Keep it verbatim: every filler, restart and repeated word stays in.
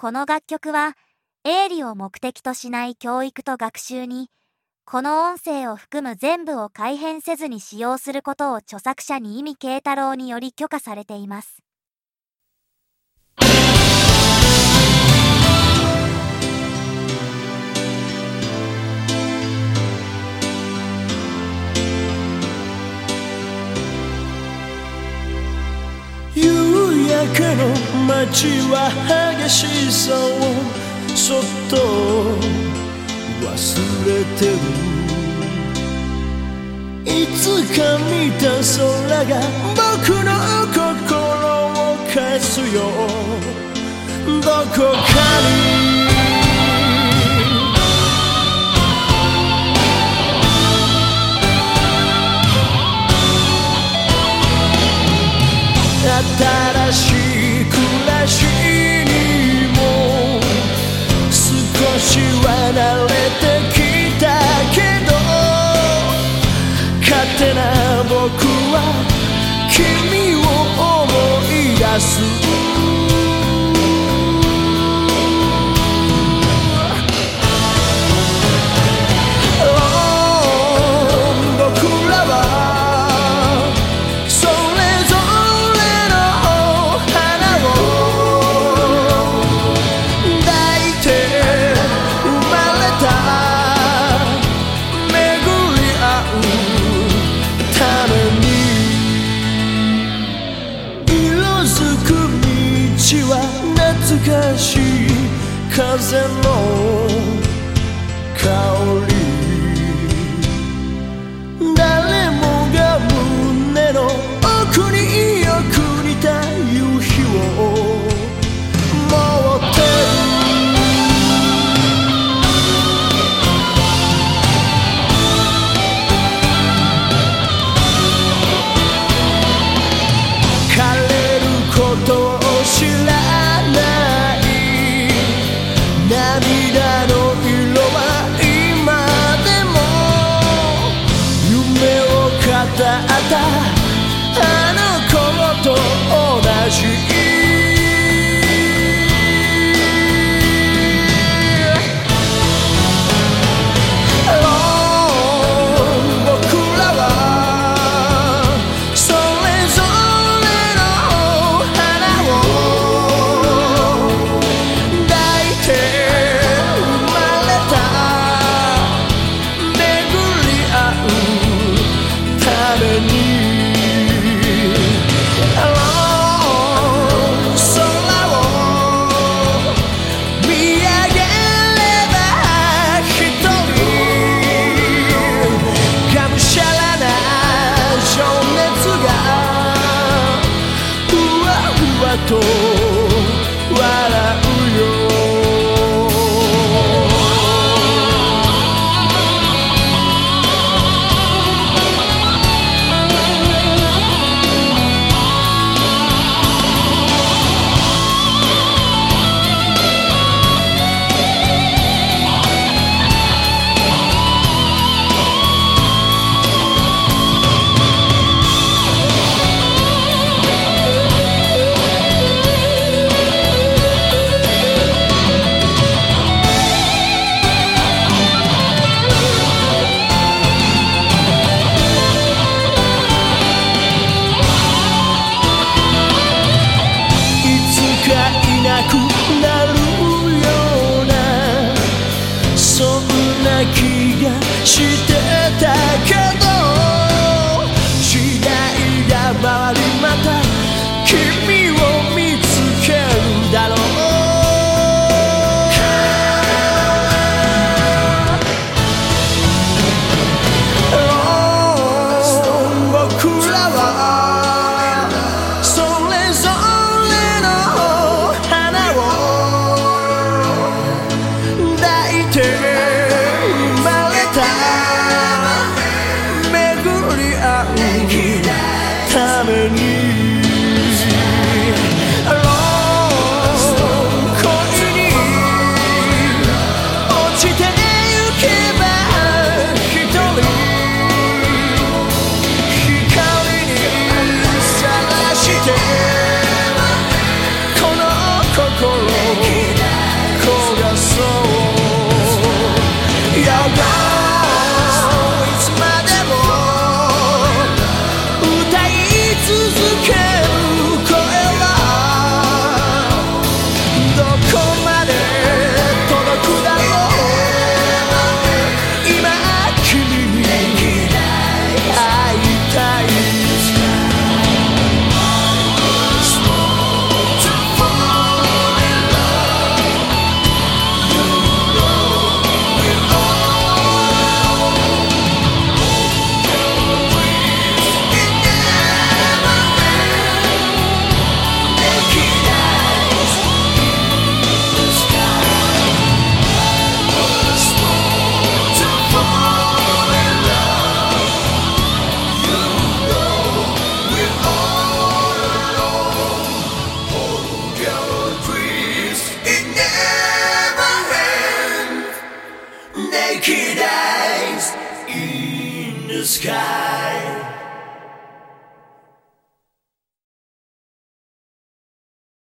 この楽曲は営利を目的としない教育と学習に、この音声を含む全部を改変せずに使用することを著作者に意味慶太郎により許可されています。 夕焼けの街は激しさをそっと忘れてる。いつか見た空が僕の心を返すよ。どこかに新しい暮らしにも少しは慣れてきたけど、勝手な僕は君を思い出す。懐かしい風の香り、誰もが胸の奥によく似た夕日を持ってる。枯れることを知らない涙の色は今でも夢を語ったあの頃と同じ。と笑うよ。気がしてたけど、時代が回りまた君を見つけるだろう。僕らはそれぞれの花を抱いて生まれた Naked eyes in the sky